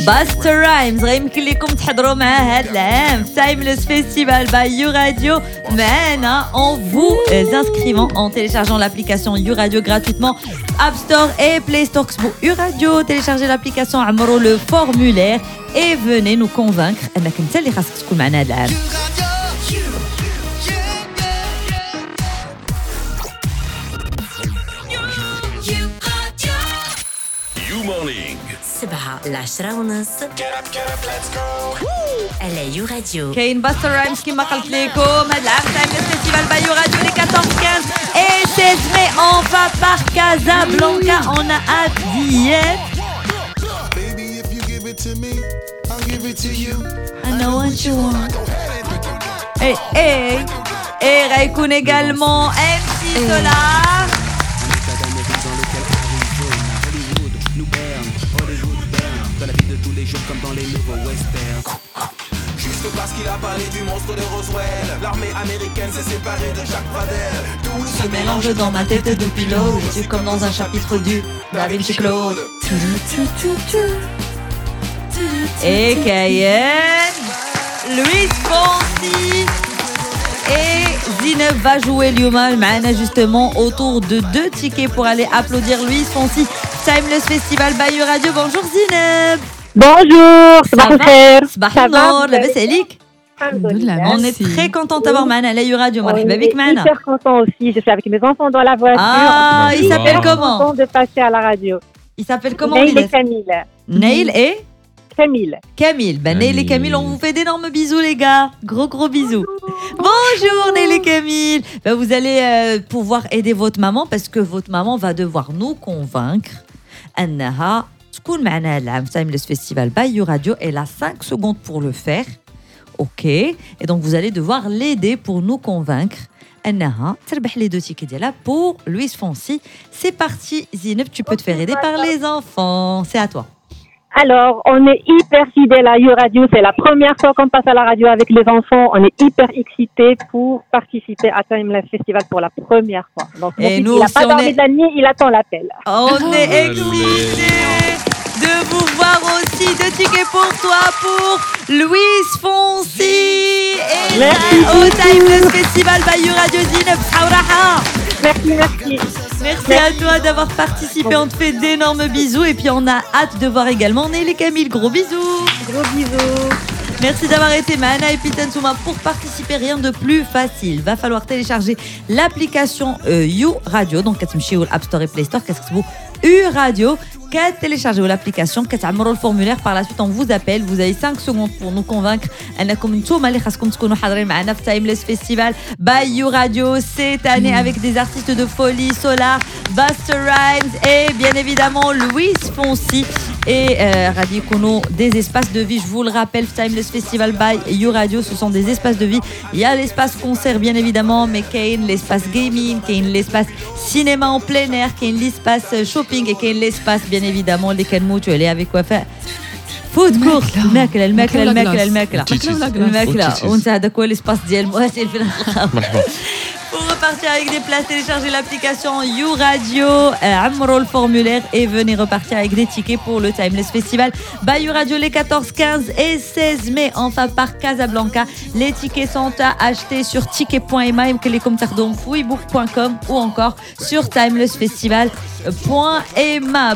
باستر رايمز غيمكن لكم تحضروا معاه هذا العام في تايمليس فيستيفال باي يو راديو معنا en vous inscrivant en téléchargeant l'application You Radio gratuitement App Store et Play Store. Pour You Radio, téléchargez l'application, عمروا le formulaire et venez nous convaincre انك انت اللي خاصك تكون معنا هذا العام. سبعة العشرة ونص. على يو راديو. كاين باستر رايمز كما قلت لكم هذا العام تايمليس فيستيفال باي يو راديو les 14, 15 et 16 mai. On va par Casablanca. On a hâte d'y être. Baby, if you give it to me, I'll give it to you. I know what you want. Et Raikkoun également. MC Solar. Comme dans les nouveaux westerns. Juste parce qu'il a parlé du monstre de Roswell. L'armée américaine s'est séparée de Jacques Pradel. Tout se mélange dans ma tête de pilote. Je suis comme dans un chapitre du Da Vinci Claude. Et Cayenne, Luis Fonsi et Zineb va jouer Lyomal معنا justement autour de 2 tickets pour aller applaudir Luis Fonsi. Timeless Festival by You Radio. Bonjour Zineb. Bonjour, صباح الخير. صباح النور، لاباس عليك؟ On est très content d'avoir معنا à You Radio. مرحبا بك معنا. Super content aussi, je suis avec mes enfants dans la voiture. Ah, il s'appelle comment? Content de passer à la radio. Il s'appelle comment? Nail et Camille. Nail et Camille. Camille. Ben Nail et Camille, on vous fait d'énormes bisous les gars. Gros bisous. Bonjour Nail et Camille. Ben, vous allez pouvoir aider votre maman parce que votre maman va devoir nous convaincre أنها تكون معنا العام Timeless Festival by You Radio. Elle a 5 secondes pour le faire. Ok. Et donc vous allez devoir l'aider pour nous convaincre أنها تربح les 2 tickets ديالها pour Luis Fonsi. C'est parti Zineb, tu peux te faire aider par les enfants. C'est à toi. Alors, on est hyper fidèles à You Radio. C'est la première fois qu'on passe à la radio avec les enfants. On est hyper excités pour participer à Timeless Festival pour la première fois. Donc, mon fils, il n'a pas dormi de la nuit, il attend l'appel. On est excités de vous voir aussi. 2 tickets pour toi, pour Luis Fonsi et au Timeless Festival by You Radio. Zineb Haouraha. Merci. Merci à toi d'avoir participé. On te fait d'énormes bisous et puis on a hâte de voir également Nelly Camille. Gros bisous. Gros bisous. Merci d'avoir été Mana et Pitansouma. Pour participer, rien de plus facile. Va falloir télécharger l'application You Radio. Donc, كتمشيو l'App Store et Play Store. Qu'est-ce que c'est You Radio. Téléchargez l'application, كتعمروا le formulaire. Par la suite, on vous appelle. Vous avez 5 secondes pour nous convaincre أنكم نتوما اللي خاصكم تكونوا حاضرين معنا في Timeless Festival by You Radio cette année avec des artistes de folie, Solar, Busta Rhymes et bien évidemment Luis Fonsi. Et غادي يكونوا des espaces de vie. Je vous le rappelle, Timeless Festival by You Radio, ce sont des espaces de vie. Il y a l'espace concert bien évidemment, mais كاين l'espace gaming, كاين l'espace cinéma en plein air, كاين l'espace shopping et كاين l'espace bien évidemment اللي كنموتوا عليه avec quoi faire فود كورت. الماكله وانت هذاك هو l'espace ديال المؤثر فين مرحبا. Pour repartir avec des places, téléchargez l'application You Radio, عمروا le formulaire et venez repartir avec des tickets pour le Timeless Festival by You Radio les 14, 15 et 16 mai. Enfin par Casablanca. Les tickets sont à acheter sur ticket.ma, ou encore sur timelessfestival.ma.